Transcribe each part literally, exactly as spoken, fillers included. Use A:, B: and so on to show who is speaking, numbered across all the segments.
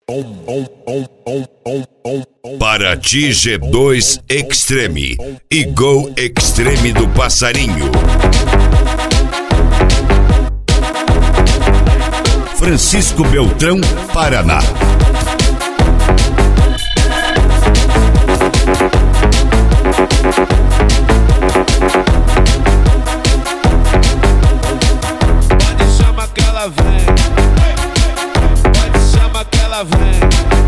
A: Paraty G dois Extreme e Go Extreme do Passarinho. Francisco Beltrão, Paraná.
B: Pode chamar que ela vem, pode chamar que ela vem.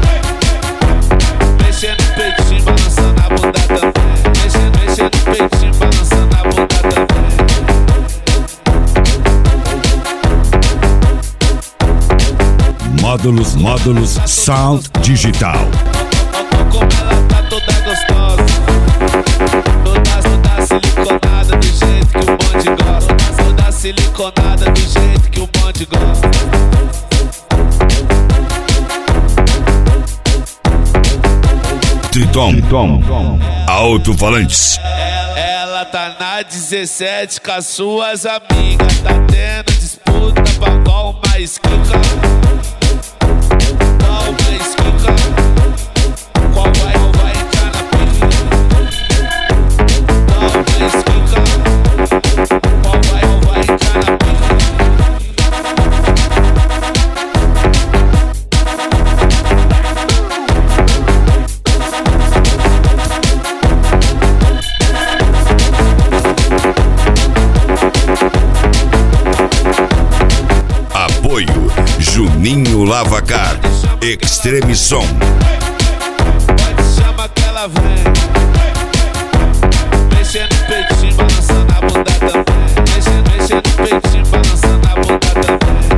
B: Mexendo no peitinho, balançando a bunda também. Mexendo, mexendo no peitinho, balançando a bunda também.
A: Módulos, módulos, sound digital.
B: Como ela tá toda gostosa, toda, toda siliconada do jeito que o bonde gosta. Toda siliconada do jeito que o bonde gosta.
A: Triton, alto-falantes.
B: Ela tá na dezessete com as suas amigas. Tá tendo disputa pra qual mais quica. Qual mais quica. Qual vai, qual vai entrar na pica. Qual mais quica. Qual vai, qual vai entrar na pica.
A: Apoio Juninho Lavacar, Extreme Som.
B: Pode chamar que ela vem. Mexendo no peitinho, balançando a bunda também. Mexendo, mexendo no peitinho, balançando a bunda também.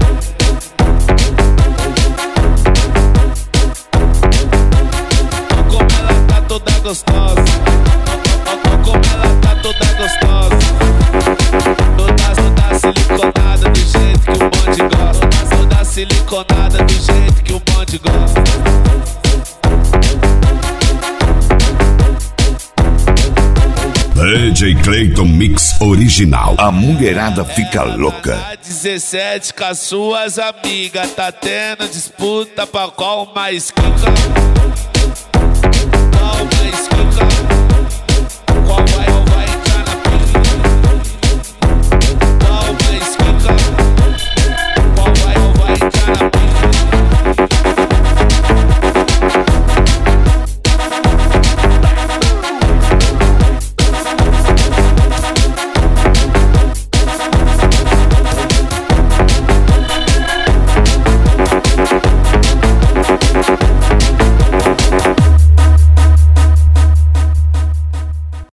B: Como ela tá toda gostosa, como ela tá toda gostosa. Toda, toda siliconada do jeito que o bonde gosta. Toda siliconada do jeito que o bonde gosta.
A: D J Clayton Mix Original. A mulherada fica louca.
B: Tá dezessete com as suas amigas. Tá tendo disputa pra qual mais quica. Qual mais quica. Qual vai